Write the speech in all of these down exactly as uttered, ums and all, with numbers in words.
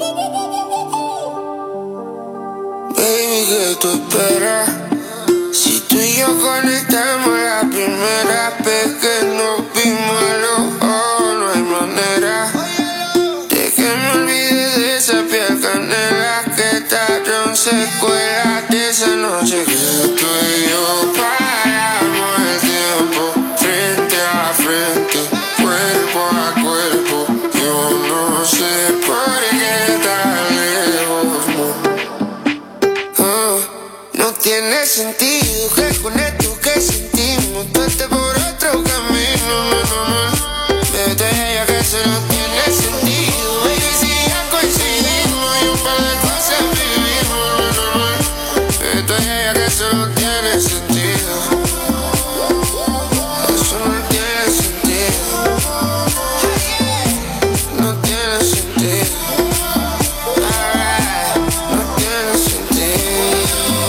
Baby, ¿qué tú esperas? Si tú y yo conectamos la primera vez que nos vimos a los ojos, no hay manera de que me olvide de esa piel canela que tardaron secuelas de esa noche que tú y yo paramos el tiempo frente a frente, cuerpo a cuerpo. Yo no sé por qué tan lejos, no. Oh, no tiene sentido que con esto que sentimos tú estés por otro camino, no, no, no. Desde ella que eso no tiene sentido, baby, si ya coincidimos y un par de cosas vivimos, no, no, no. Desde ella que eso no tiene sentido, eso no tiene sentido, no tiene sentido, ah, no tiene sentido.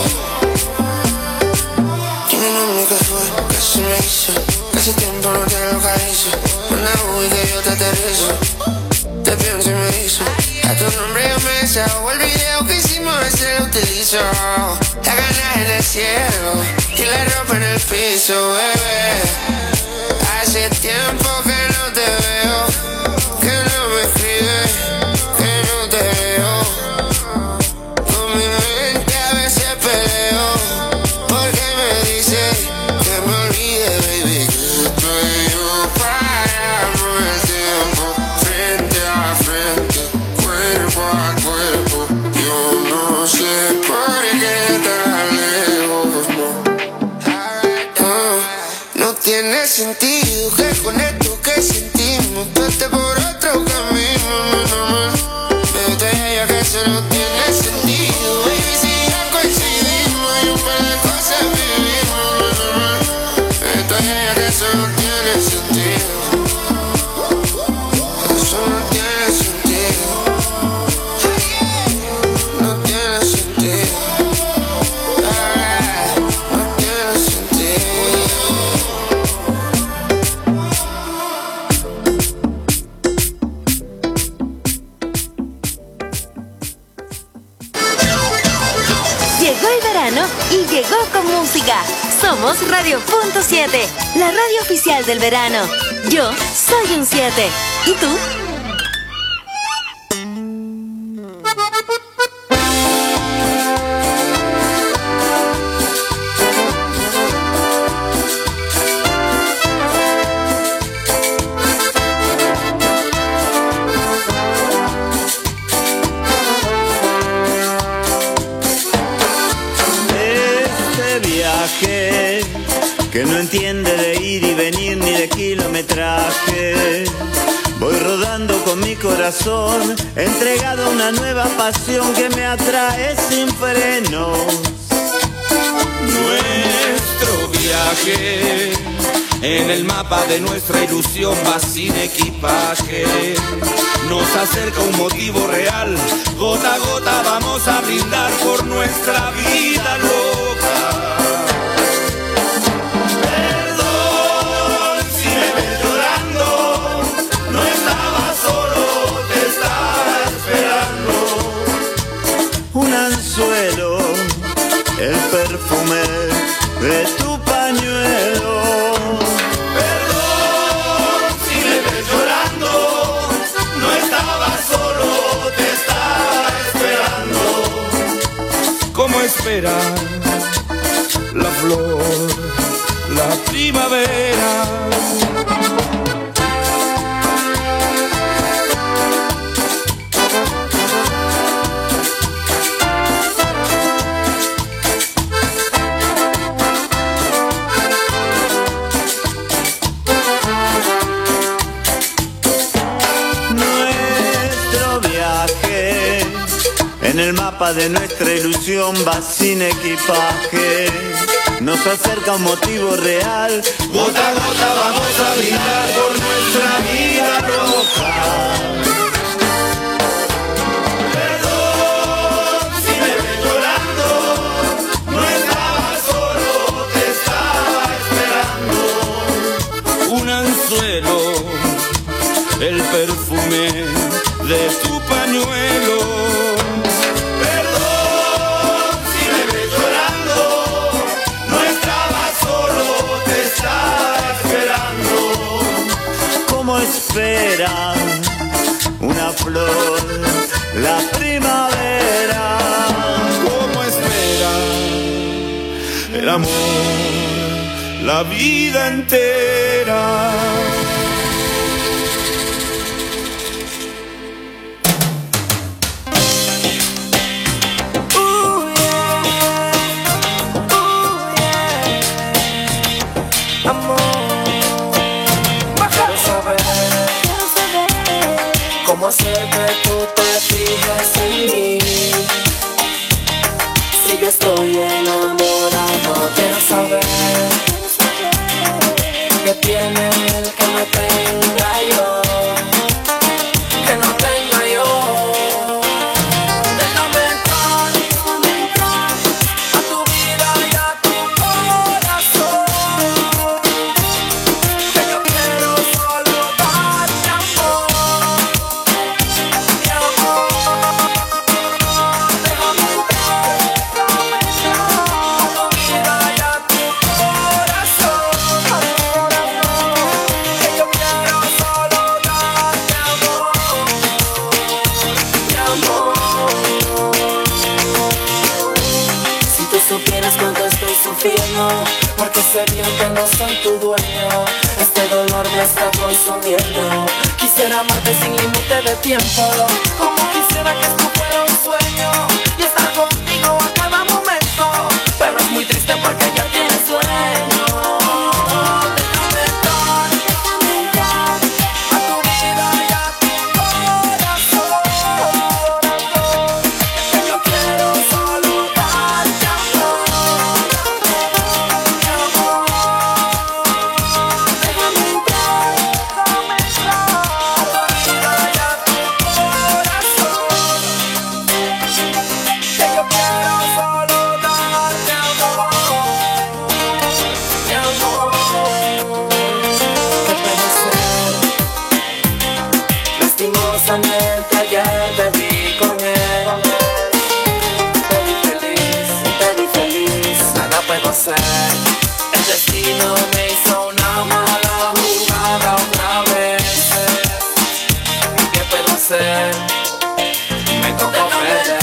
Dime nombre qué fue, qué se me hizo, que hace tiempo no te localizo. Manda Uy que yo te aterrizo, te pienso y me hizo. A tu nombre yo me deshago, el video que hicimos ese lo utilizo. La gana en el cielo y la ropa en el piso, bebé. Hace tiempo que no te veo, que no me escribes, que no te veo. Con mi mente a veces peleo, porque me dice que me olvide, baby, que tú y yo paramos el tiempo frente a frente, cuerpo a cuerpo. Yo no sé por qué tan lejos, no. No, no tiene sentido que con esto que sentimos tú estés por otro camino, no, no, no. Desde ella que eso no tiene sentido, baby, si ya coincidimos y un par de cosas vivimos, no, no, no. Desde ella que eso no tiene sentido, eso no tiene sentido, no tiene sentido, ah, no tiene sentido. Llegó el verano y llegó con música. Somos Radio Punto siete, la radio oficial del verano. Yo soy un siete. ¿Y tú? Este viaje que no entiende de ir y venir ni de kilometraje. Voy rodando con mi corazón, entregado a una nueva pasión que me atrae sin frenos. Nuestro viaje en el mapa de nuestra ilusión va sin equipaje. Nos acerca un motivo real, gota a gota vamos a brindar por nuestra vida loca. Perdón si me ves llorando, no estaba solo, te estaba esperando. Un anzuelo, el perfume de tu pañuelo. Perdón si me ves llorando, no estaba solo, te estaba esperando. ¿Cómo esperar la flor, la primavera? En el mapa de nuestra ilusión va sin equipaje. Nos acerca un motivo real. Gota a gota vamos a brindar por nuestra vida roja. Perdón si me ves llorando, no estaba solo, te estaba esperando. Un anzuelo, el perfume de tu pañuelo. Perdón si me ves llorando, no estaba solo, te estaba esperando. ¿Cómo espera una flor la primavera? ¿Cómo espera el amor la vida entera? ¿Cómo hacer que tú te fijes en mí? Si yo estoy enamorado, quiero saber ¿qué tiene el que me tenga yo? Que no tenga yo. Déjame entrar a tu vida y a tu corazón, que yo quiero solo darte amor. Porque sé bien que no soy tu dueño, este dolor me está consumiendo. Quisiera amarte sin límite de tiempo, como quisiera que esto fuera un sueño y estar contigo a cada momento, pero es muy triste porque ya tienes sueño. Déjame entrar a tu vida y a tu corazón, que yo quiero solo darte amor. Lastimosamente ayer te vi con él, te vi feliz, te vi feliz. Nada puedo hacer, el destino me hizo una mala jugada otra vez. ¿Qué puedo hacer? Me tocó perder.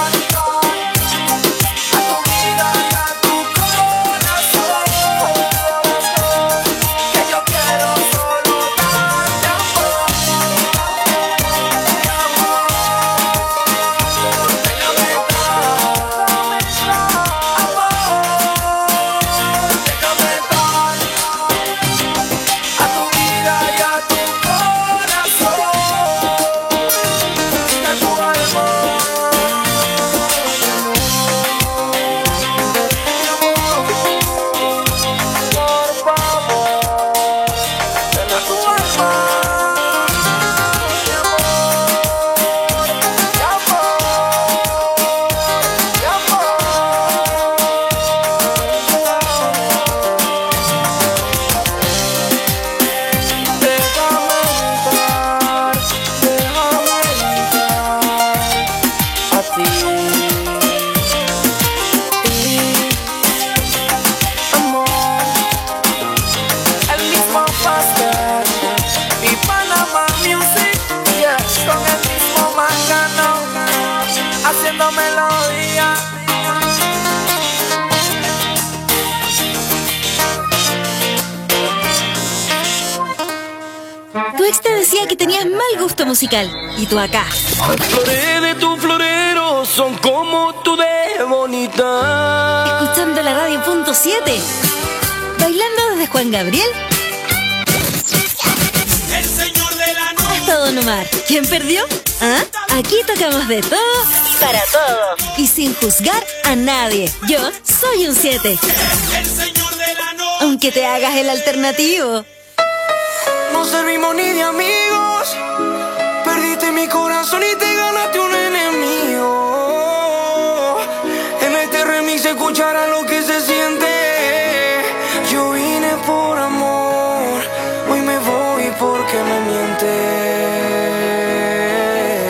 Haciendo melodía. Tu ex te decía que tenías mal gusto musical y tú acá, Las flores de tu florero son como tú de bonita, escuchando la radio punto siete, bailando desde Juan Gabriel El señor de la noche. hasta Don Omar. ¿Quién perdió? ¿Ah? Aquí tocamos de todo para todos y sin juzgar a nadie. Yo soy un siete, El señor de la noche. aunque te hagas el alternativo. no servimos ni de amigos. Perdiste mi corazón y te ganaste un enemigo. En este remix se escuchará lo que se siente. Yo vine por amor, hoy me voy porque me mientes.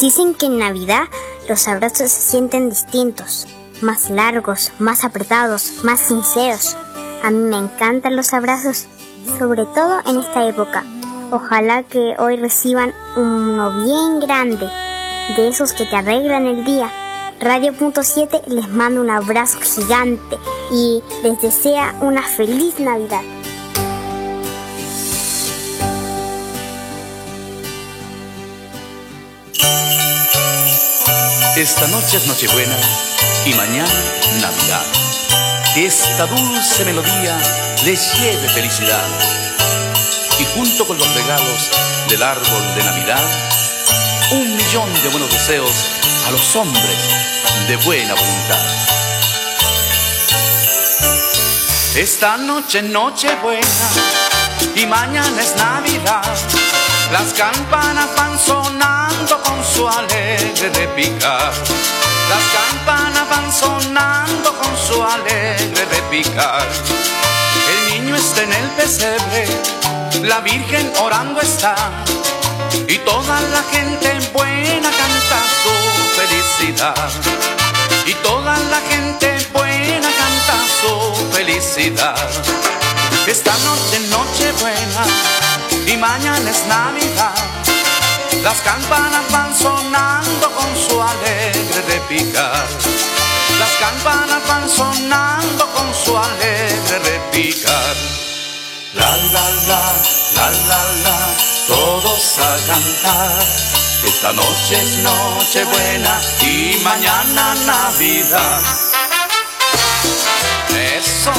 Dicen que en Navidad los abrazos se sienten distintos, más largos, más apretados, más sinceros. A mí me encantan los abrazos, sobre todo en esta época. Ojalá que hoy reciban uno bien grande, de esos que te arreglan el día. Radio punto siete les manda un abrazo gigante y les desea una feliz Navidad. Esta noche es Nochebuena y mañana Navidad. Que esta dulce melodía les lleve felicidad. Y junto con los regalos del árbol de Navidad, un millón de buenos deseos a los hombres de buena voluntad. Esta noche es Nochebuena y mañana es Navidad. Las campanas van sonando con su alegre repicar. Las campanas van sonando con su alegre repicar. El niño está en el pesebre, la Virgen orando está, y toda la gente buena canta su felicidad. Y toda la gente buena canta su felicidad. Esta noche es Nochebuena y mañana es Navidad. Las campanas van sonando con su alegre repicar. Las campanas van sonando con su alegre repicar. La la la, la la la, todos a cantar. Esta noche es Nochebuena y mañana Navidad. Eso.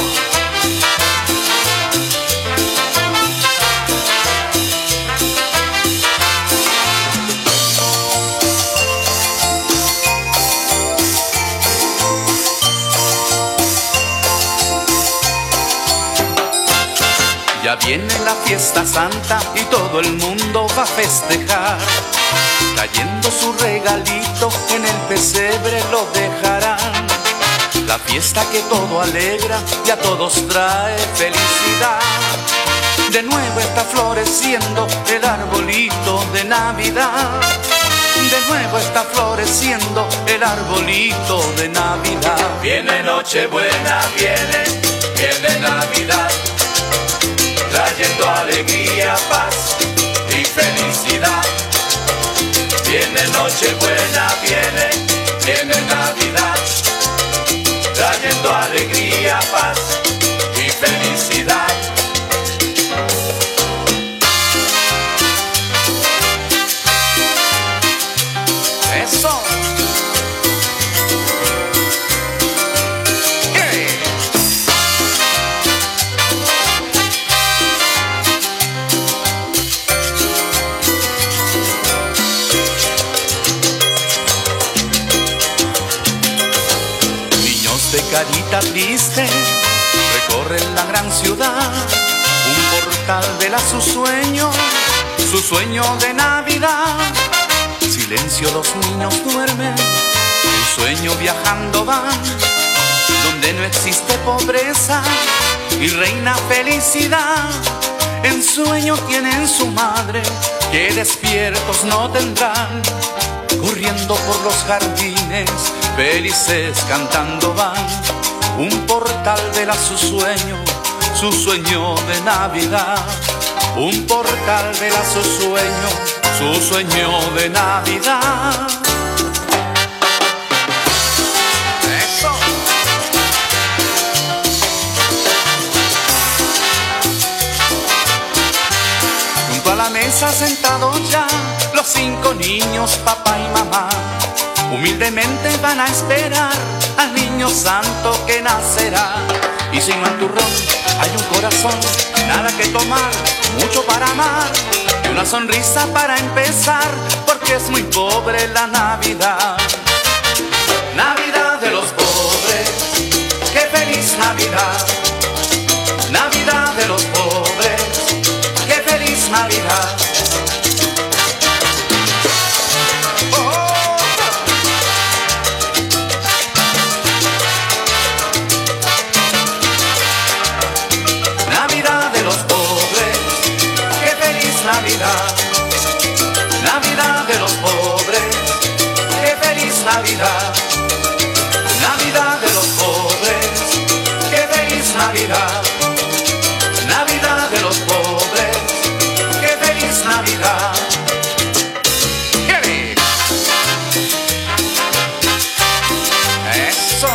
Ya viene la fiesta santa y todo el mundo va a festejar. Trayendo su regalito en el pesebre lo dejarán. La fiesta que todo alegra y a todos trae felicidad. De nuevo está floreciendo el arbolito de Navidad. De nuevo está floreciendo el arbolito de Navidad. Viene Nochebuena, viene, viene Navidad, trayendo alegría, paz y felicidad. Viene Nochebuena, viene, viene Navidad, trayendo alegría, paz y felicidad. Eso. De carita triste recorren la gran ciudad. Un portal vela su sueño, su sueño de Navidad. Silencio, los niños duermen, en sueño viajando van, donde no existe pobreza y reina felicidad. En sueño tienen su madre, que despiertos no tendrán. Corriendo por los jardines, felices cantando van. Un portal vela su sueño, su sueño de Navidad. Un portal vela su sueño, su sueño de Navidad. Eso. Junto a la mesa sentados ya los cinco niños, papá y mamá, humildemente van a esperar al niño santo que nacerá. Y si no hay turrón, hay un corazón, nada que tomar, mucho para amar, y una sonrisa para empezar, porque es muy pobre la Navidad. Navidad de los pobres, qué feliz Navidad. Navidad de los pobres, qué feliz Navidad. Navidad, Navidad de los pobres, Navidad, Navidad de los pobres, qué feliz Navidad. ¡Qué eso!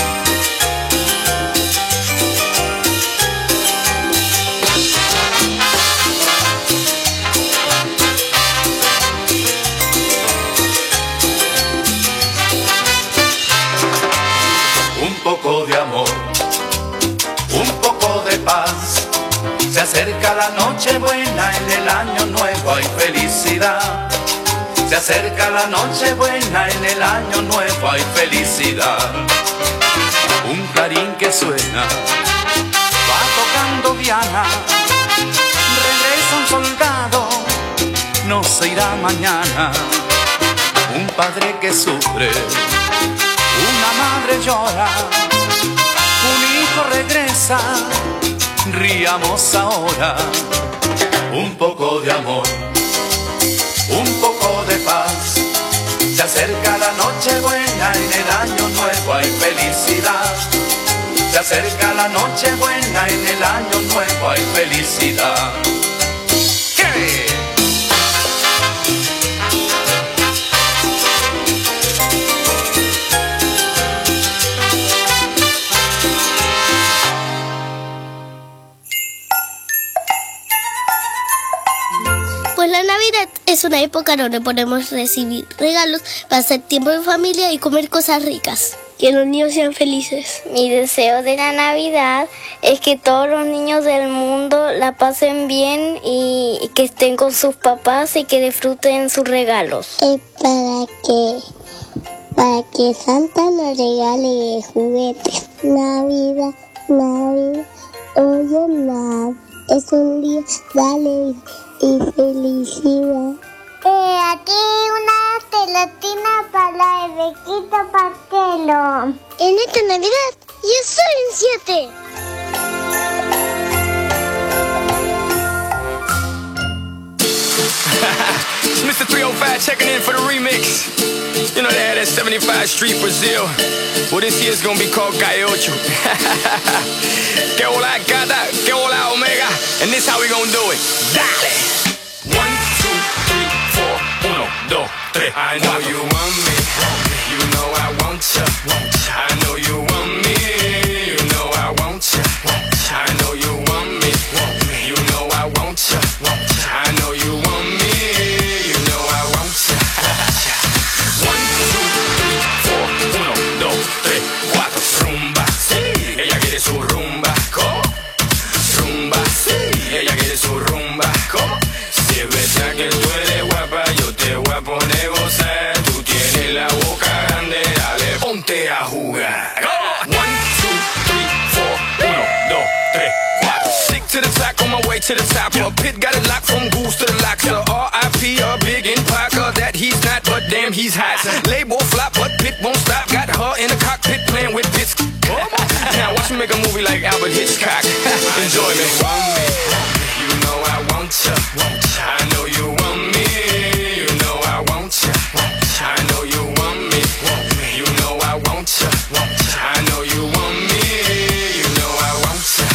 Un poco de amor, un poco de paz. Se acerca la noche buena, en el año nuevo hay felicidad. Se acerca la noche buena, en el año nuevo hay felicidad. Un clarín que suena, va tocando Diana. Regresa un soldado, no se irá mañana. Un padre que sufre, una madre llora, un hijo regresa, riamos ahora. Un poco de amor, un poco de paz. Se acerca la noche buena, en el año nuevo hay felicidad. Se acerca la noche buena, en el año nuevo hay felicidad. ¡Qué! Pues la Navidad es una época donde podemos recibir regalos, pasar tiempo en familia y comer cosas ricas. Que los niños sean felices. Mi deseo de la Navidad es que todos los niños del mundo la pasen bien y que estén con sus papás y que disfruten sus regalos. Es para que, para que Santa nos regale juguetes. Navidad, Navidad, oye, Navidad, es un día dale y felicidad. Eh, aquí una gelatina para el Bequito Pastelo. En esta Navidad, yo soy un siete. It's Mister three oh five checking in for the remix. You know they had that seventy-five Street Brazil. Well, this year's gonna be called Calle Ocho. Que hola gata, que hola omega. And this how we gonna do it. Dale! One, two, three, four, uno, dos, tres. I know you want me, you know I want ya. I know you want me, you know I want ya. I know you want me, you know I want ya. I know you want me, you know I want ya. One, two, three, four, uno, dos, tres, cuatro. Rumba, sí, ella quiere su rumba. ¿Cómo? Rumba, sí, ella quiere su rumba. ¿Cómo? Si es verdad que tú eres guapa, yo te voy a poner gozar. Tú tienes la boca grande, dale, ponte a jugar. One, two, three, four, uno, dos, tres, cuatro. Stick to the track on my way to the top. A pit got it locked from goose to the locks. R I P a big in Parker, that he's not, but damn he's hot. Label flop, but Pit won't stop. Got her in the cockpit playing with bits. Now watch me make a movie like Albert Hitchcock. Enjoy me. You know I want ya. I know you want me. You know I want ya. I know you want me. You know I want ya. I know you want me. You know I want ya.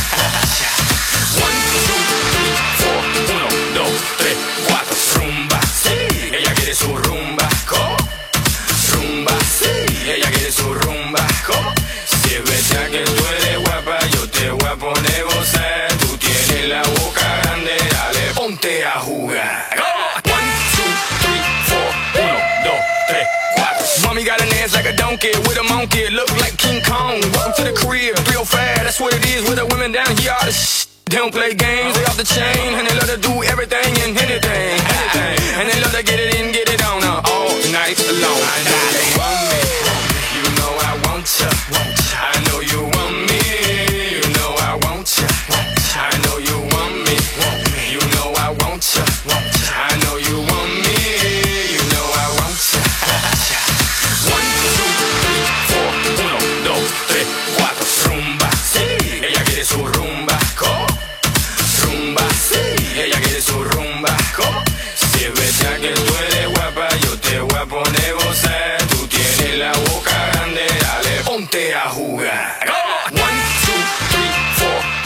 One, two, three, four, uno, dos, tres, cuatro. Rumba, sí, ella quiere su rumba. ¿Cómo? Rumba, sí, ella quiere su rumba. ¿Cómo? Si es verdad que tú eres guapa, yo te voy a poner gozar. Tú tienes la boca grande, dale, ponte a jugar. One, two, three, four, uno, dos, tres, cuatro. Mommy got an ass like a donkey with a monkey, look like King Kong. Welcome to the crib, three oh five, that's what it is with the women down here. All the sh- they don't play games, they off the chain, and they love to do everything and anything, anything. And they love to get it in, get it on uh, all night long. I know you want me, you know I want ya. I know you want me, you know I want ya. I know you want me, you know I want ya. I know you want me, you know I want ya. One, two, three, four, uno, dos, tres, cuatro. Rumba, sí, ella quiere su rumba. ¿Cómo? Rumba, sí, ella quiere su rumba. ¿Cómo? Si es verdad que tú eres guapa, yo te voy a poner gozar. Tú tienes la boca grande, dale, ponte a jugar. One, two, three, four,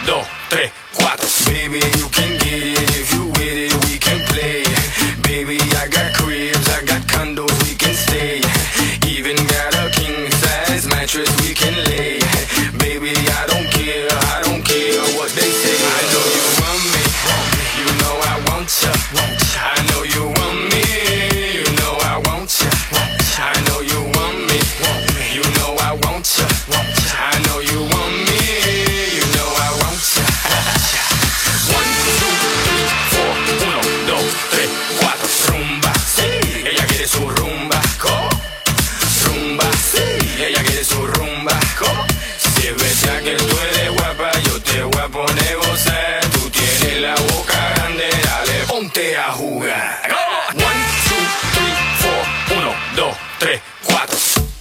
dos, tres, cuatro. Baby, you can get it if you with it, we can play. Baby, I got cribs, I got condos, we can stay. Even got a king size mattress we can lay. Baby, I don't care, I don't care what they say. I know you want me, you know I want ya. I know you want me, you know I want ya. I know you want me, you know I want ya. I know you want me, you know I want ya. One, two, three, four, uno, dos, tres, cuatro. Rumba, sí, ella quiere su rumba. ¿Cómo? Rumba, sí, ella quiere su rumba. ¿Cómo? Si es verdad que tú eres guapa, yo te voy a poner gozar. Tú tienes la boca grande, dale, ponte a jugar. ¿Cómo? One, two, three, four, uno, dos, tres, cuatro.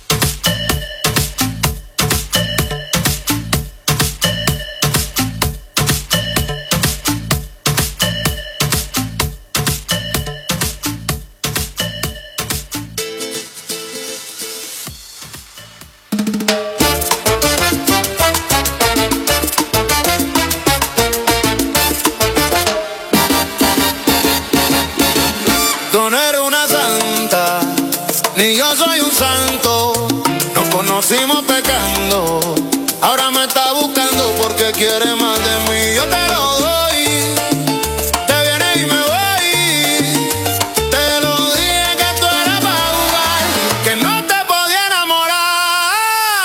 Tú no eres una santa, ni yo soy un santo. Nos conocimos pecando, ahora me está buscando porque quiere más de mí. Yo te lo doy, te vienes y me voy. Te lo dije que tú eras para jugar, que no te podía enamorar.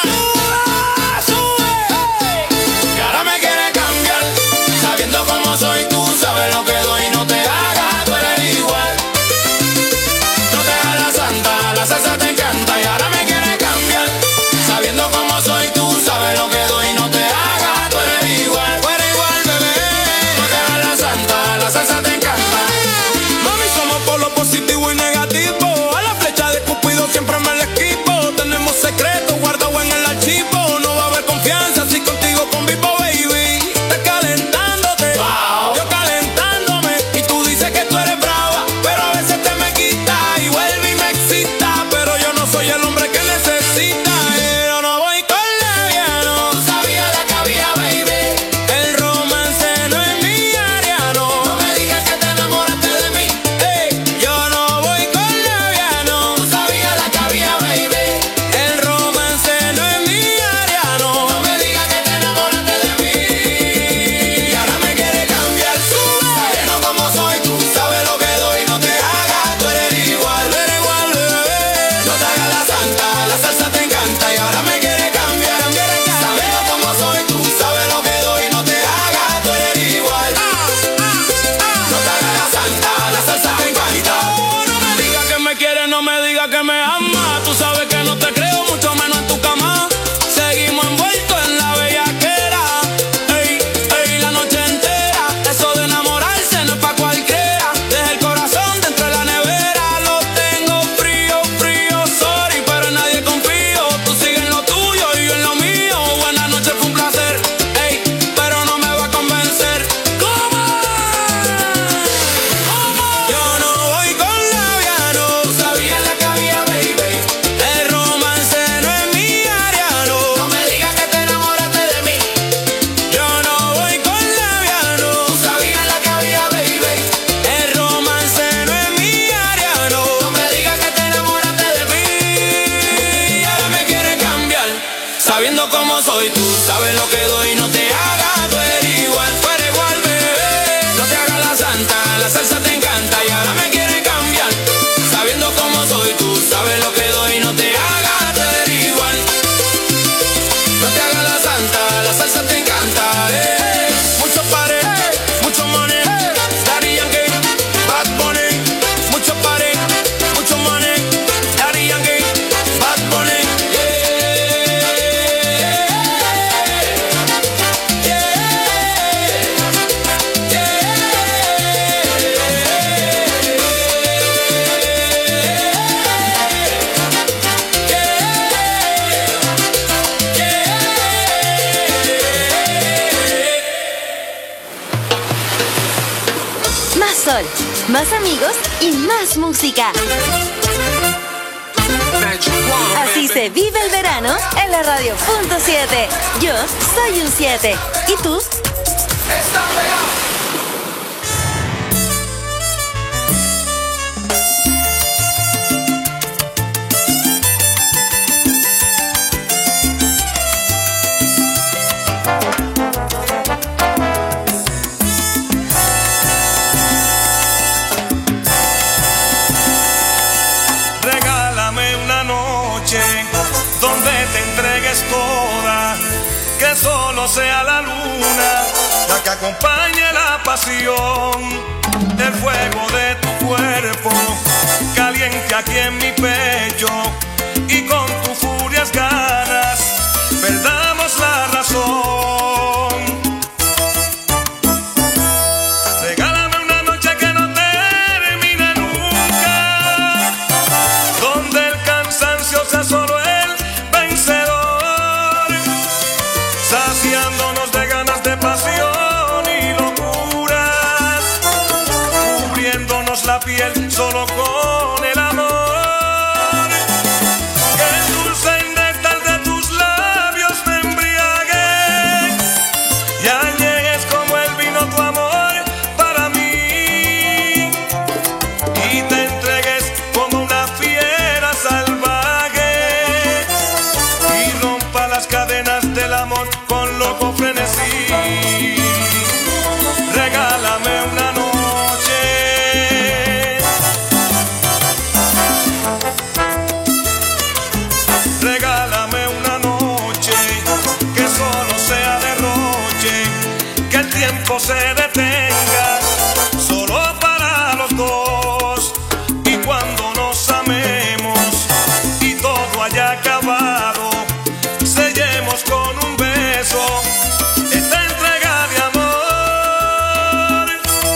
Sube, y ahora me quiere cambiar, sabiendo cómo soy tú, sabes lo que doy, no te hagas, tú eres igual. La salsa te encanta y ahora me quiere cambiar, sabiendo cómo soy tú, sabes lo que doy, no te hagas, tú eres igual, tú eres igual, bebé. No te hagas la santa, la salsa te encanta. Mami, somos por lo positivo y negativo. A la flecha de Cupido siempre me la esquivo. Tenemos secretos guardados en el archivo. No va a haber confianza si contigo convivo, baby. Estás calentándote, wow. Yo calentándome. Y tú dices que tú eres brava, pero a veces te me quita y vuelve y me excita. Pero yo no soy el hombre que necesita. Yo no voy con leviano. Tú sabías la que había, baby. El romance no es mi área, no. No me digas que te enamoraste de mí. Ey, yo no voy con leviano. Tú sabías la que había, baby. El romance no es mi área, no. No me digas que te enamoraste de mí. Y ahora me quiere cambiar, sube. Sabiendo cómo soy tú, sabes lo que doy, no te hagas, tú eres igual, tú eres igual, bebé. No te hagas la santa, la salsa te encanta y ahora me quiere cambiar, sabiendo cómo soy tú, sabes lo que doy, no te hagas, tú eres igual. No te hagas la santa, la salsa te encanta. No me digas que me quieres, no me digas que me amas. Tú sabes que no te creo, mucho menos en tu cama. Seguimos envueltos en la bellaquera. Ey, ey, la noche entera. Eso de enamorarse no es pa' cualquiera. Deja el corazón dentro de la nevera. Lo tengo frío, frío, sorry, pero en nadie confío. Tú sigues en lo tuyo y yo en lo mío. Buenas noches, fue un placer. Ey, pero no me va a convencer. ¿Cómo? Yo no voy con leviano. Tú sabías la que había, baby. El romance no es mi área, no. No me digas que te enamoraste de mí. Yo no voy con leviano. Tú sabías la que había, baby. El romance no es mi área, no. No me digas que te enamoraste de mí. Y ahora me quiere cambiar, sabiendo cómo soy tú, sabes lo que doy, no te hagas, tú eres igual, tú eres igual, bebé. No te hagas la santa, la salsa te encanta y ahora me quiere cambiar, sabiendo cómo soy tú, sabes lo que doy, no te hagas, tú eres igual. No te hagas la santa, la salsa te encanta. Eh, mucho pare, mucho money, Daddy Yankee, Bad Bunny, mucho pare, mucho money, Daddy Yankee, Bad Bunny, yeah, yeah, Más sol, más amigos y más música. Así se vive el verano en la radio punto siete. Yo soy un siete. ¿Y tú? está pegado. Regálame una noche donde te entregues toda, que solo sea la luna la que acompañe la pasión, el fuego de tu cuerpo caliente aquí en mi pecho, y con tus furias ganas perdamos la razón. Regálame una noche que no termine nunca, donde el cansancio sea solo el vencedor, saciándonos de ganas de pasión y locuras, cubriéndonos la piel solo con el amor, que el dulce néctar de tus labios me embriague y añegues como el vino tu amor para mí, y te entregues como una fiera salvaje y rompa las cadenas del amor con loco frenesí. Regálame una noche, regálame una noche que solo sea derroche, que el tiempo se detenga solo para los dos, y cuando nos amemos y todo haya acabado, sellemos con un beso esta entrega de amor.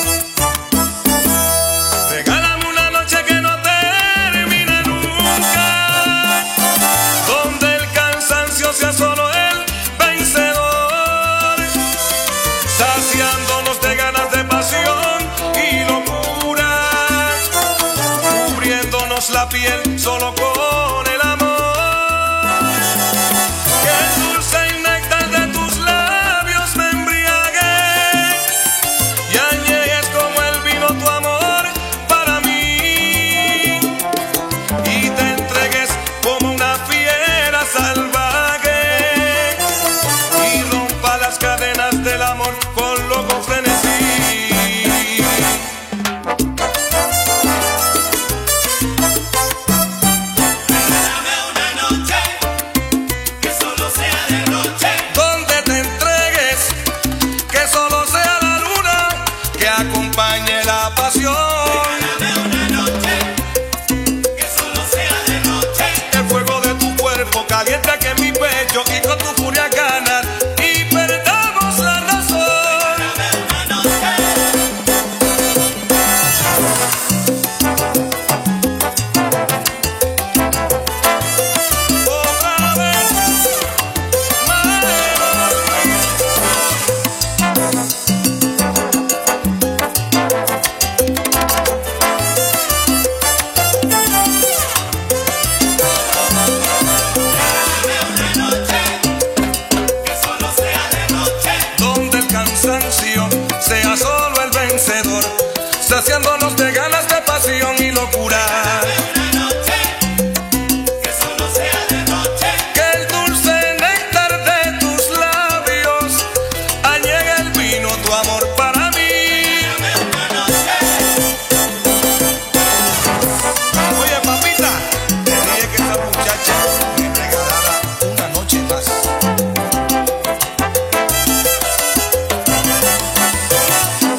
Regálame una noche que no termine nunca, donde el cansancio sea solo el vencedor, saciándonos de ganas de pasión y locura, cubriéndonos la piel solo con el amor, que el dulce néctar de tus labios me embriague y añegues como el vino tu amor para mí, y te entregues como una fiera salvaje y rompa las cadenas del amor con loco frenesí. Donde te entregues, que solo sea la luna que acompañe la pasión. El fuego de tu cuerpo caliente aquí en mi pecho, y con tu furia ganas y perdamos la razón. Otra vez, donde el cansancio sea solo el vencedor, saciándonos de ganas de pasión y locura, que el dulce néctar de tus labios añegue el vino tu amor para mí. Oye, papita, te dije que esa muchacha me regalara una noche más.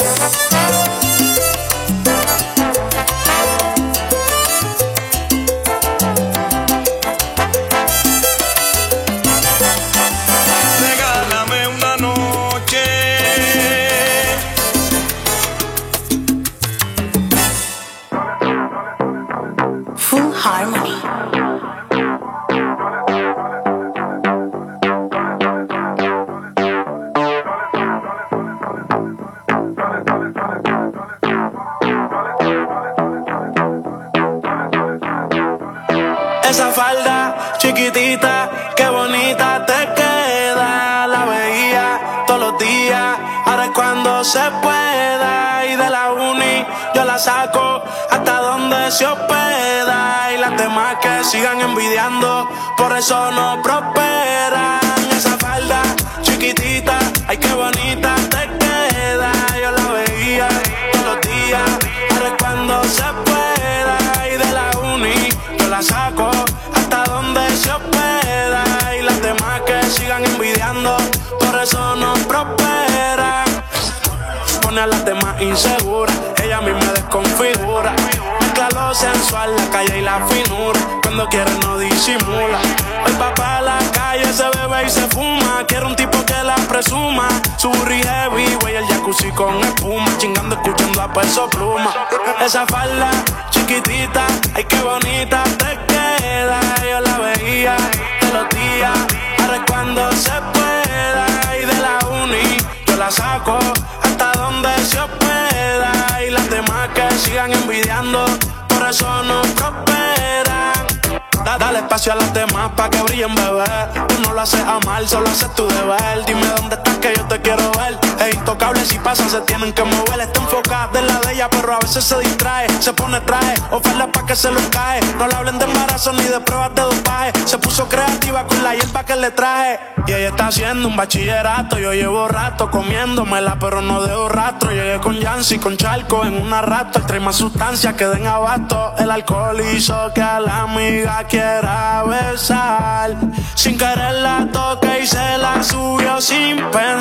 haré cuando se pueda. Y de la uni yo la saco hasta donde se hospeda. Y las demás que sigan envidiando, por eso no prosperan. Esa falda chiquitita, ay qué bonita te queda. Yo la veía todos los días, haré cuando se pueda. Y de la uni yo la saco hasta donde se hospeda. Y las demás que sigan envidiando, por eso no prosperan. Pone a las demás inseguras, ella a mí me desconfigura. Mezcla lo sensual, la calle y la finura. Cuando quiere no disimula. El papá a la calle se bebe y se fuma. Quiere un tipo que la presuma. Su burri heavy, güey, el jacuzzi con espuma. Chingando, escuchando a Peso Pluma. Esa falda chiquitita, ay qué bonita te queda. Yo la veía todos los días, ahora cuando se pueda. Y de la uni yo la saco hasta donde se hospeda. Y las demás que sigan envidiando, por eso no prosperan. Da, dale espacio a las demás pa' que brillen, bebé. Tú no lo haces a mal, solo haces tu deber. Dime dónde estás que yo te quiero ver. Es intocable, si pasa se tienen que mover. Está enfocada en la de ella, pero a veces se distrae. Se pone traje, oferta pa' que se lo cae. No le hablen de embarazo ni de pruebas de dopaje. Se puso creativa con la hierba que le traje. Y ella está haciendo un bachillerato. Yo llevo rato comiéndomela, pero no dejo rastro. Llegué con Yancy, con Charco en una rato. Trae más sustancias que den abasto. El alcohol hizo que a la amiga quiera besar. Sin querer la toqué y se la subió sin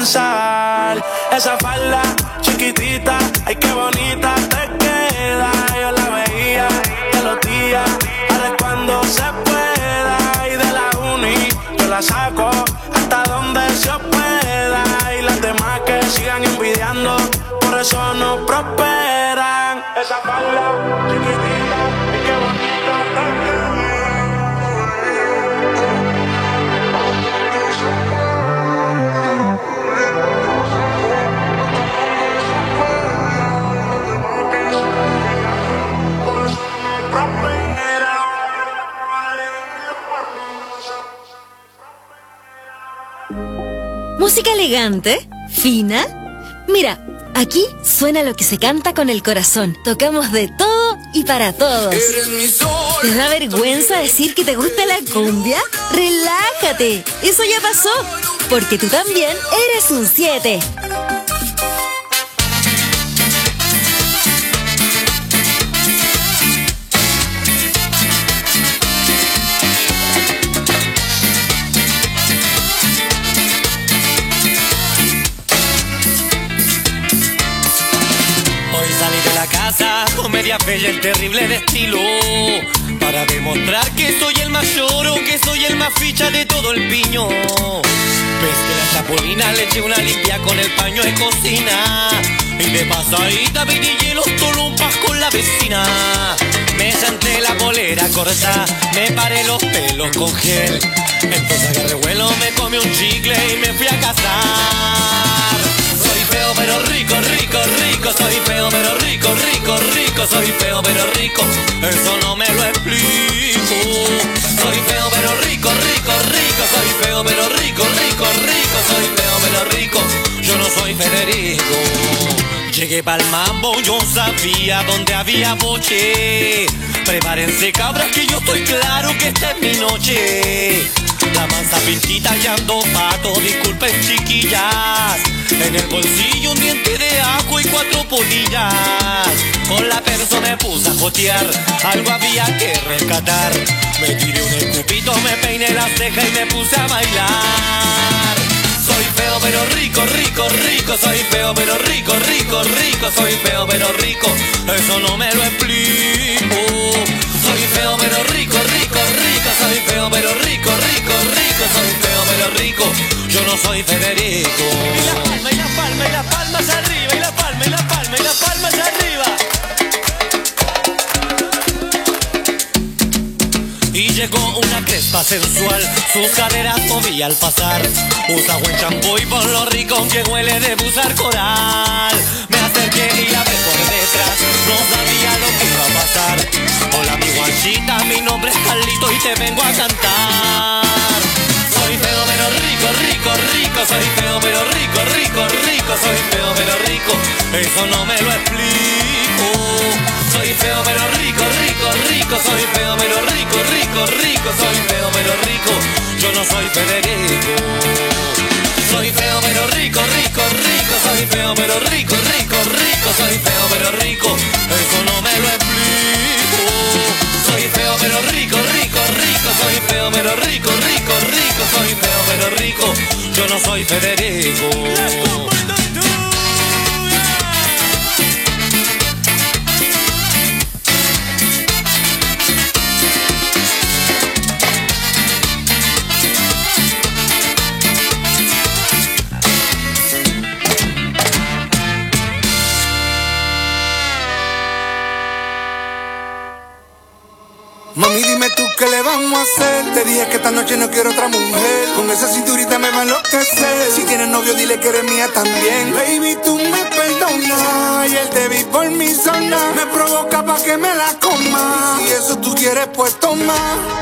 pensar. Esa falda chiquitita, ay qué bonita te queda. Yo la veía todos los días, ahora es cuando se pueda. Y de la uni yo la saco hasta donde se hospeda. Y las demás que sigan envidiando, por eso no prosperan. Esa falda chiquitita, ay qué bonita te queda. ¿Música elegante? ¿Fina? Mira, aquí suena lo que se canta con el corazón. Tocamos de todo y para todos. ¿Te da vergüenza decir que te gusta la cumbia? ¡Relájate! Eso ya pasó, porque tú también eres un siete. Con media bella el terrible de estilo, para demostrar que soy el mayor o que soy el más ficha de todo el piño. Ves que la chapulina le eché una limpia con el paño de cocina, y de pasadita vendí los tolumpas con la vecina. Me senté la polera corta, me paré los pelos con gel. Entonces agarré vuelo, me comí un chicle y me fui a casar. Soy feo pero rico, rico, rico. Soy feo pero rico, rico, rico. Soy feo pero rico, eso no me lo explico. Soy feo pero rico, rico, rico. Soy feo pero rico, rico, rico. Soy feo pero rico, yo no soy Federico. Llegué pa'l mambo, yo sabía dónde había boche. Prepárense cabras que yo estoy claro que esta es mi noche. La mansa pintita y ando pato, disculpen chiquillas. En el bolsillo un diente de ajo y cuatro polillas. Con la perso me puse a jotear, algo había que rescatar. Me tiré un escupito, me peiné la ceja y me puse a bailar. Soy feo pero rico, rico, rico. Soy feo pero rico, rico, rico. Soy feo pero rico, eso no me lo explico. Soy feo pero rico, rico, rico. Soy feo pero rico, rico, rico. Soy feo pero rico, yo no soy Federico. Y la palma, y la palma, y la palma hacia arriba. Y la palma, y la palma, y la palma hacia arriba. Y llegó una crespa sensual, sus caderas movía al pasar. Usa buen champú y por lo rico que huele de buzar coral. Me acerqué y la ves por detrás, no sabía lo que iba a pasar. Hola mi guachita, mi nombre es Carlito y te vengo a cantar. Soy feo, pero rico, rico, rico. Soy feo pero rico, rico, rico. Soy feo pero rico. Eso no me lo explico. Soy feo pero rico, rico, rico. Soy feo pero rico, rico, rico. Soy feo pero rico. Yo no soy Federico. Soy feo pero rico, rico, rico. Soy feo pero rico, rico, rico. Soy feo pero rico. Eso no me lo explico. Soy feo pero rico, rico, rico. Soy feo pero rico, rico, rico. Soy feo pero rico. Yo no soy Federico. Mami, dime tú qué le vamos a hacer. Te dije que esta noche no quiero otra mujer. Con esa cinturita me va a enloquecer. Si tienes novio, dile que eres mía también. Baby, tú me perdonas. Y el te vi por mi zona me provoca pa' que me la coma. Si eso tú quieres, pues toma.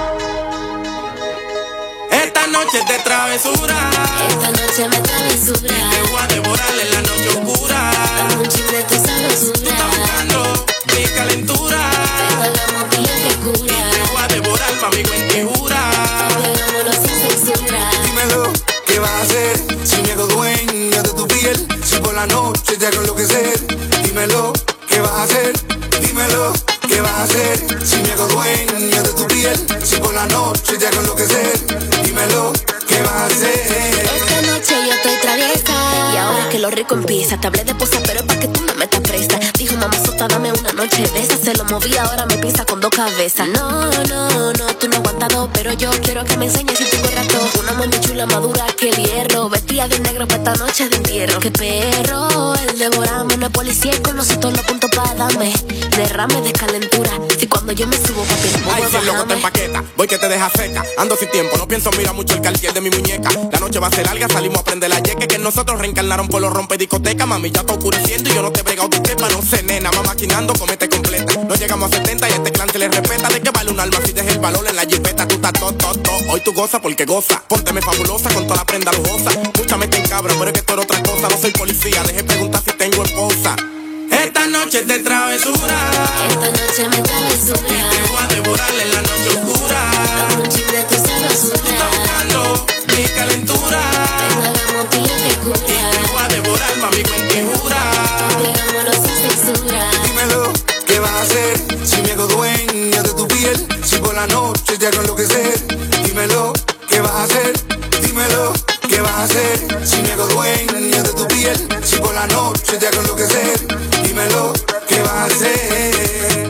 Esta noche es de travesura. Esta noche me travesura. Te voy a devorar en la noche oscura. Dame un chip de tu sabrosura. Tú estás buscando mi calentura. Pero la movida que cura. Te voy a devorar pa' mi cuentijura. Hagámoslo sin censura. Dímelo, ¿qué vas a hacer? Si me hago dueño de tu piel. Si por la noche te hago enloquecer. Dímelo, ¿qué vas a hacer? Dímelo, ¿qué vas a hacer? Si me hago dueño de tu piel. Si por la noche te hago enloquecer. Dímelo, ¿qué vas a hacer? Esta noche yo estoy traviesa. Y ahora que lo rico empieza. Te hablé de posa, pero es pa' que tú me metas presta. Dijo mamá sota, dame una noche de esa. Se lo moví, ahora me pisa con dos cabezas. No, no, no, tú no aguantas dos. Pero yo quiero que me enseñes si tengo rato. Una mujer chula madura que el hierro. Vestida de negro para esta noche de entierro. Qué perro, el devorame. No es policía y conoce todos los puntos para darme. Derrame de calentura. Si cuando yo me subo, papi, no Ay, puedo si el loco te bajarme. empaqueta, voy que te deja seca. Ando sin tiempo, no pienso, mira mucho el cartier de mi muñeca. La noche va a ser larga, salimos a prender la yeque. Que nosotros reencarnaron por los rompe discoteca. Mami, ya está oscureciendo y yo no te he bregado tu tema. No sé, nena, va maquinando, comete completa. No llegamos a setenta y este clan se le respeta. ¿De qué vale un alma si dejas el valor en la jipeta? Tú estás todo, todo, todo. Hoy tú goza porque goza. Pónteme fabulosa con toda la prenda lujosa. Mucha mente en cabra, pero es que esto era otra cosa. No soy policía, deje preguntar si tengo esposa. Esta noche es de travesura. Esta noche me travesura. Te voy a devorar en la noche oscura. Dame un chip de tu sabrosura. Tú estás buscando mi calentura. Pero la movida que cura. Te voy a devorar pa' mi cuentijura. Hagámoslo sin censura. Dímelo, ¿qué vas a hacer? Si me hago dueño de tu piel. Si por la noche te hago enloquecer. Dímelo, ¿qué vas a hacer? Dímelo, ¿qué vas a hacer? Si me hago dueño de tu piel. Si por la noche te hago enloquecer. Dímelo, ¿qué vas a hacer?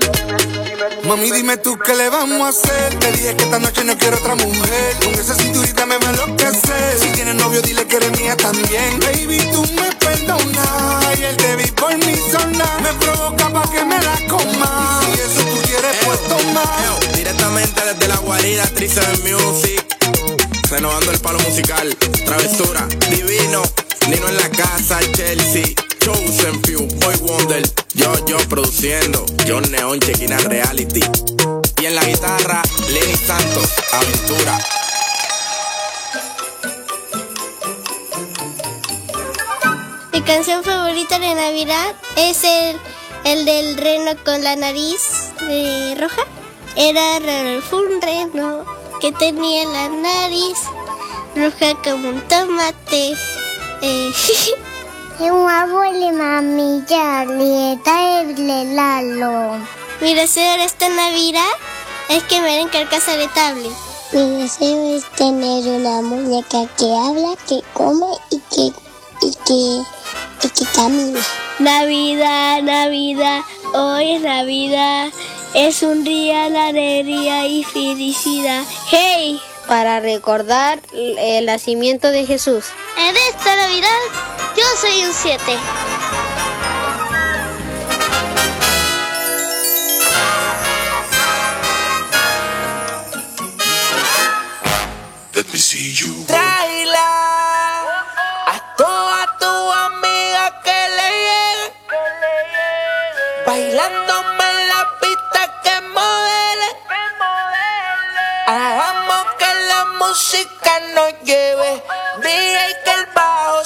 Mami, dime tú qué le vamos a hacer. Te dije que esta noche no quiero otra mujer. Con esa cinturita me va a enloquecer. Si tienes novio, dile que eres mía también. Baby, tú me perdonas. Y el te vi por mi zona me provoca pa' que me la coma. Si eso tú quieres, pues toma. Directamente desde la guarida, Trice Music. Renovando el palo musical. Travesura, divino. Nino en la casa, Chelsea. Chosen Few, Boy Wonder. Yo, yo produciendo. John Neon, Chequina Reality. Y en la guitarra, Lenny Santos, Aventura. Mi canción favorita de Navidad es el, el del reno con la nariz eh, roja. Era raro, fue un reno que tenía la nariz roja como un tomate. Eh, un abuelo, mami, ya le da el Lalo. Mi deseo de esta Navidad es que me den carcasa de tablet. Mi deseo es tener una muñeca que habla, que come y que, y que, y que camina. Navidad, Navidad, hoy es Navidad. Es un día de alegría y felicidad. ¡Hey! Para recordar el nacimiento de Jesús. En esta Navidad, yo soy un siete. Let me see you. Tráela a toda tu amiga que le llegue, bailándome en la pista que modele. Hagamos que la música nos lleve.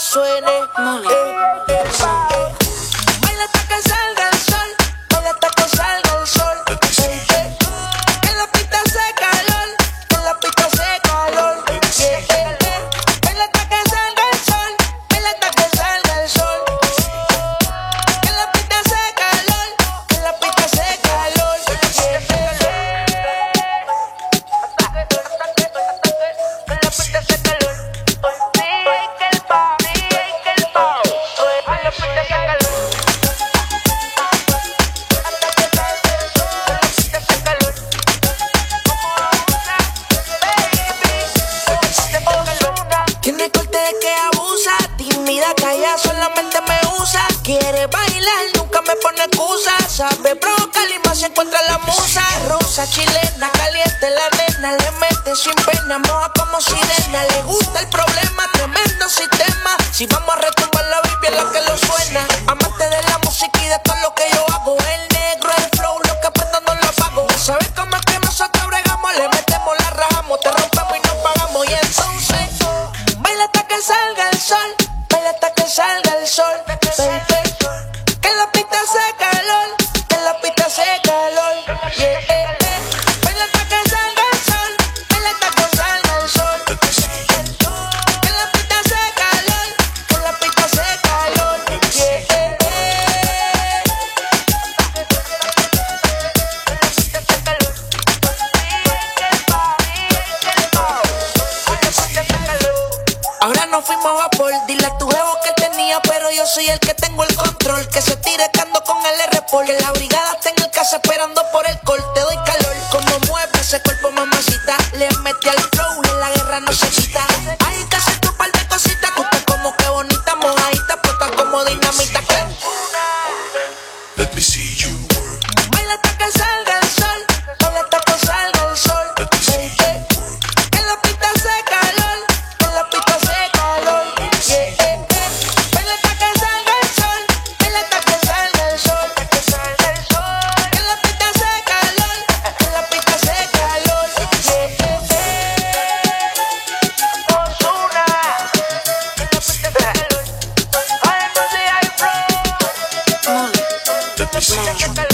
suene. Eh, eh, baila hasta que salga el sol, baila hasta que salga el sol. Eh, eh, en la pista hace calor, en la pista hace calor. Eh, eh, eh, baila hasta que salga el sol, baila hasta que salga el sol. En la pista hace calor, en la pista hace calor. Eh, eh, tiene corte de que abusa, tímida, calla, solamente me usa. Quiere bailar, nunca me pone excusa. Sabe provocar y más se encuentra la musa. Rosa, chilena, caliente la nena. Le mete sin pena, moja como sirena. Le gusta el problema, tremendo sistema. Si vamos a retumbar la baby es la que lo suena. Amante de la música y de todo lo que yo hago. El negro, el flow, lo que prendo no lo apago. ¿Sabes cómo es que nosotros bregamos? Le metemos, la rajamos, te rompemos y nos pagamos. Y entonces baila hasta que salga el sol, baila hasta que salga el sol, baby. Que en la pista hace calor, que en la pista hace calor, yeah, yeah, yeah. Baila hasta que salga el sol, baila hasta que salga el sol. Que en la pista hace calor, que en la pista hace calor, yeah, yeah, ahora nos fuimos a vapor, dile a tu jevo que tenía, pero yo soy el que tengo el control. Que se tire cando con el R-Pol, que la brigada está en el casa esperando por el col. Te doy calor, como mueve ese cuerpo, mamacita. Le metí al flow, en la guerra no se quita. Hay que hacer tu par de cositas, tú estás como que bonita, mojadita, puesta como dinamita. Let me see you work. Baila hasta que salga el sol, baila hasta que salga el sol. Hey, hey. En la pista hace calor, en la pista hace calor. Yeah, yeah, yeah. Baila hasta que salga el sol, baila hasta que salga el sol. En la pista hace calor, en la pista hace calor. Yeah, yeah, yeah. Ozuna, en la pista hace calor. Ay, no sé, hay flow. Let me see you work.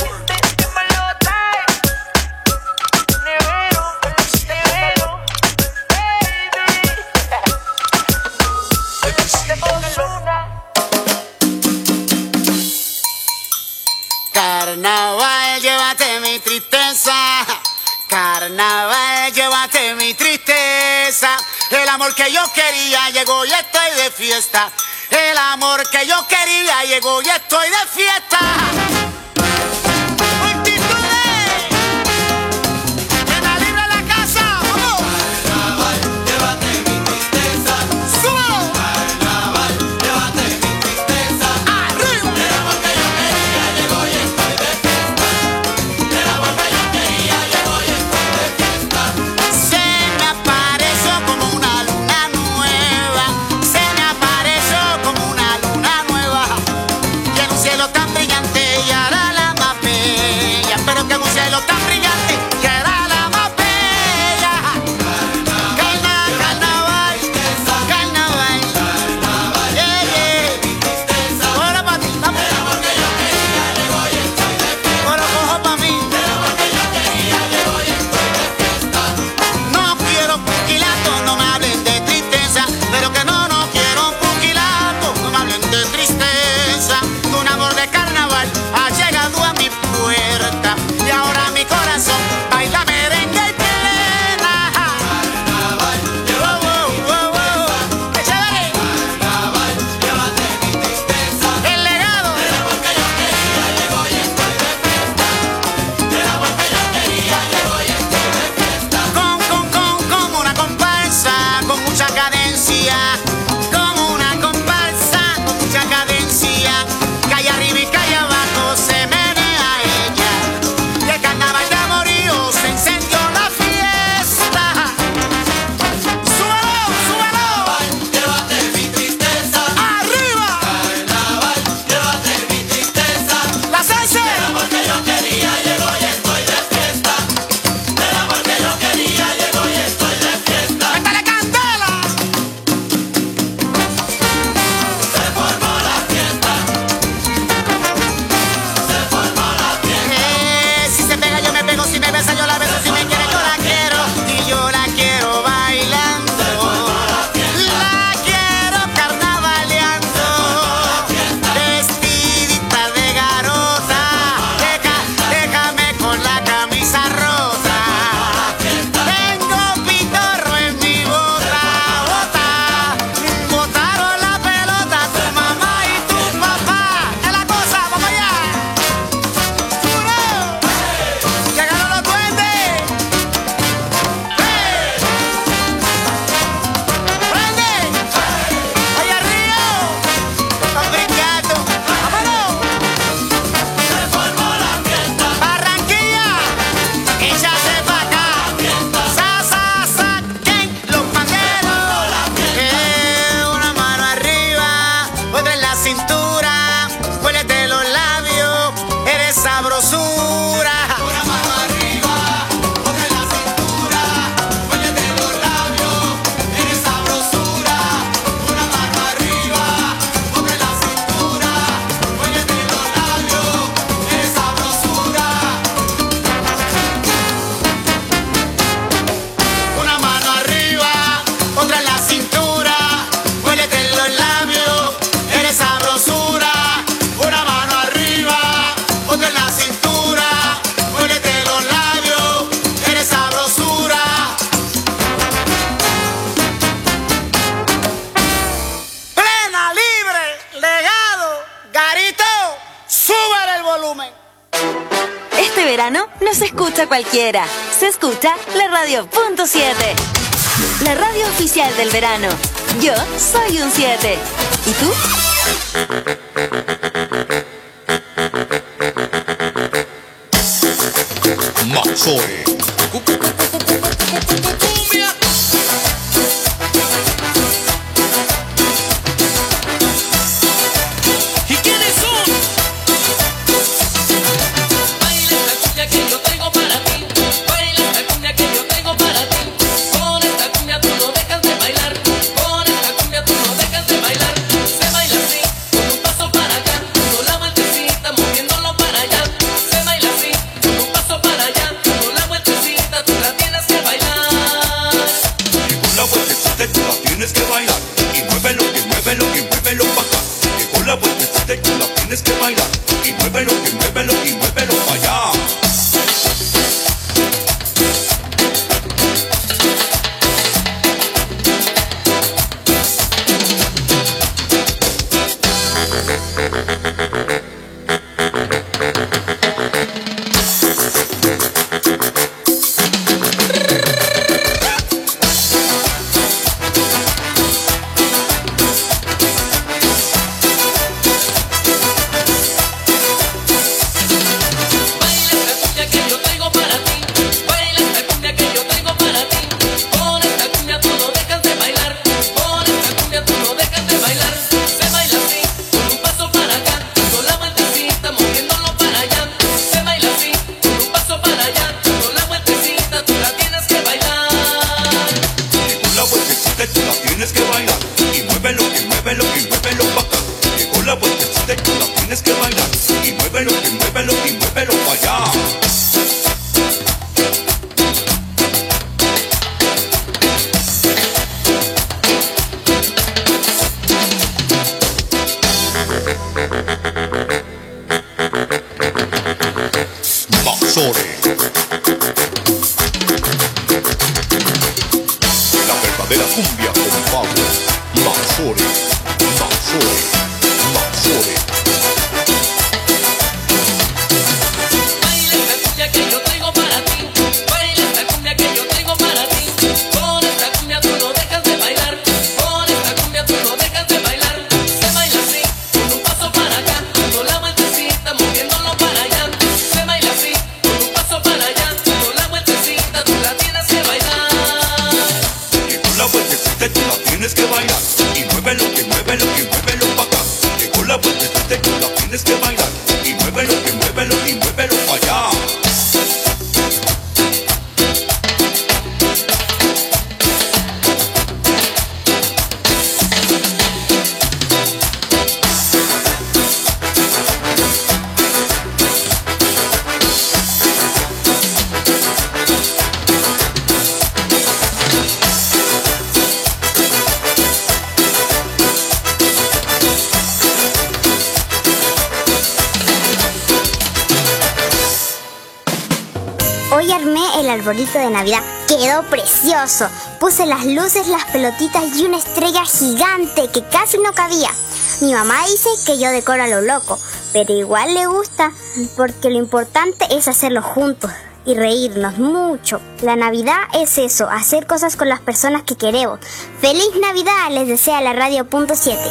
Carnaval, llévate mi tristeza. Carnaval, llévate mi tristeza. El amor que yo quería llegó y estoy de fiesta. El amor que yo quería llegó y estoy de fiesta. Tan brillante y verano no se escucha cualquiera. Se escucha la radio punto siete. La radio oficial del verano. Yo soy un siete. ¿Y tú? Maxore. Hoy armé el arbolito de Navidad. Quedó precioso. Puse las luces, las pelotitas y una estrella gigante que casi no cabía. Mi mamá dice que yo decoro a lo loco, pero igual le gusta, porque lo importante es hacerlo juntos y reírnos mucho. La Navidad es eso, hacer cosas con las personas que queremos. ¡Feliz Navidad! Les desea la radio punto siete.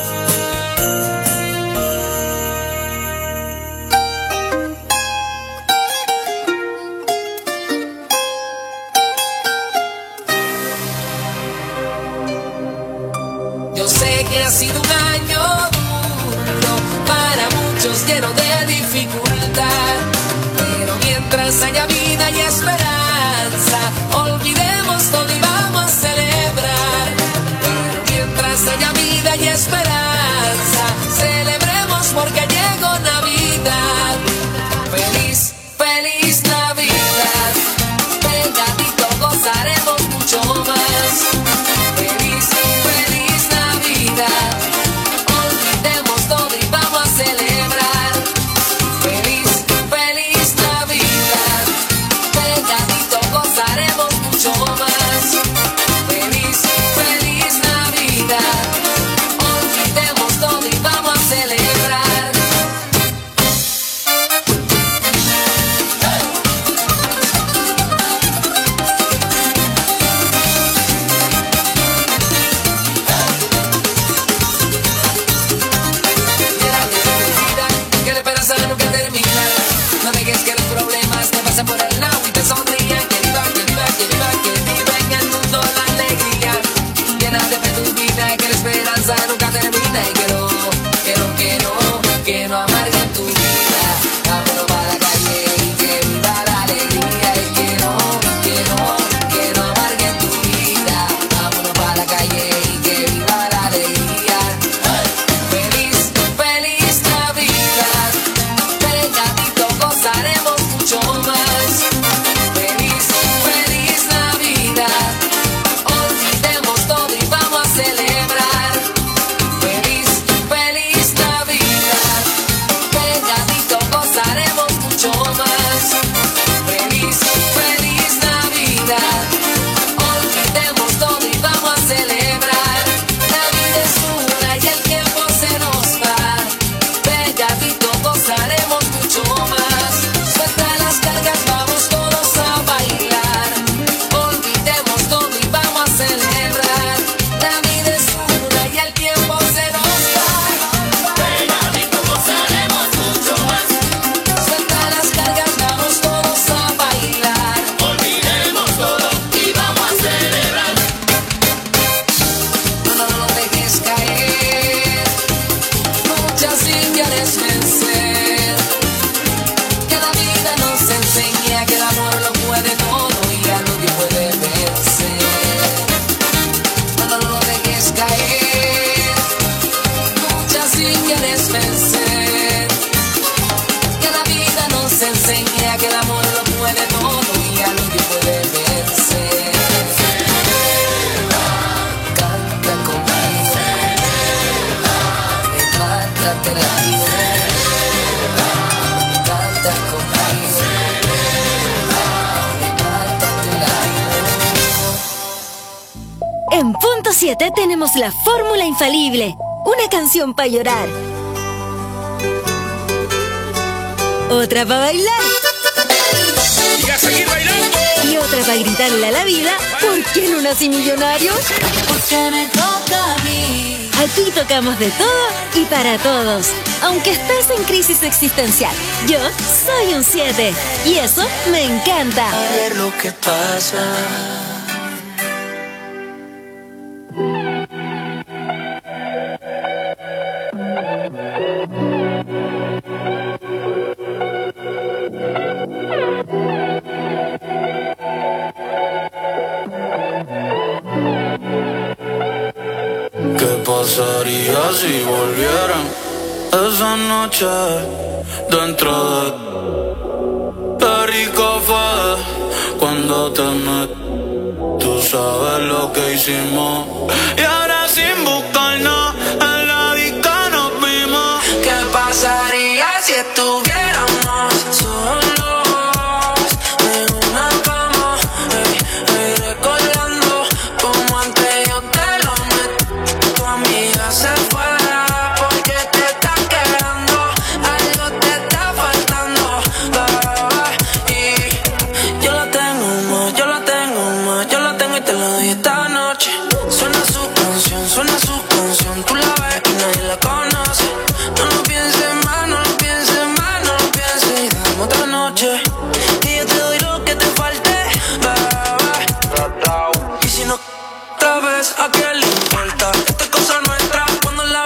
Yo sé que ha sido un año duro, para muchos lleno de dificultad, pero mientras haya vida y esperanza, olvidemos todo y vamos a celebrar. Pero mientras haya vida y esperanza, celebremos porque llegó Navidad. Feliz, feliz Navidad, pegadito gozaremos mucho más. Feliz, feliz Navidad, olvidemos todo y vamos a celebrar. Feliz, feliz Navidad, pegadito gozaremos mucho más. Feliz, feliz Navidad, olvidemos esperanza nunca termina y que no, que no, que no, que no amarguen tu vida. Vámonos para la calle y que viva la alegría y que no, que no, que no amarguen tu vida. Vámonos para la calle y que viva la alegría. Feliz, feliz Navidad, pegadito gozaremos mucho más. Feliz, feliz Navidad, olvidemos todo y vamos a celebrar. Feliz, feliz Navidad, pegadito gozaremos mucho más. Feliz, feliz Navidad, olvidemos todo y vamos a celebrar. La vida es una y el tiempo se nos va, pegadito gozaremos mucho más. Suelta las cargas, vamos todos a bailar. Olvidemos todo y vamos a celebrar. La vida es una y el tiempo se nos va, pegadito gozaremos mucho más. Suelta las cargas, vamos todos a bailar. Olvidemos todo y vamos a celebrar. No, no, no lo dejes caer, lucha si quieres vencer. Que la vida nos enseña que el amor lo puede todo y a nadie puede vencer. No, no, no lo dejes caer, lucha si quieres vencer. Que la vida nos enseña que el amor lo puede todo y a nadie puede vencer. Canta conmigo, levántate la vida. Canta conmigo, levántate la vida. En punto siete tenemos la fórmula infalible. Una canción para llorar. Otra para bailar. Y a seguir bailando. Y otra para gritarle a la vida, ¿por qué no nací millonario? Porque me toca a mí. Aquí tocamos de todo y para todos. Aunque estés en crisis existencial, yo soy un siete. Y eso me encanta. A ver lo que pasa. ¿Qué pasaría si volvieran esa noche dentro de... Qué rico fue cuando te metí. Tú sabes lo que hicimos y ahora sin buscar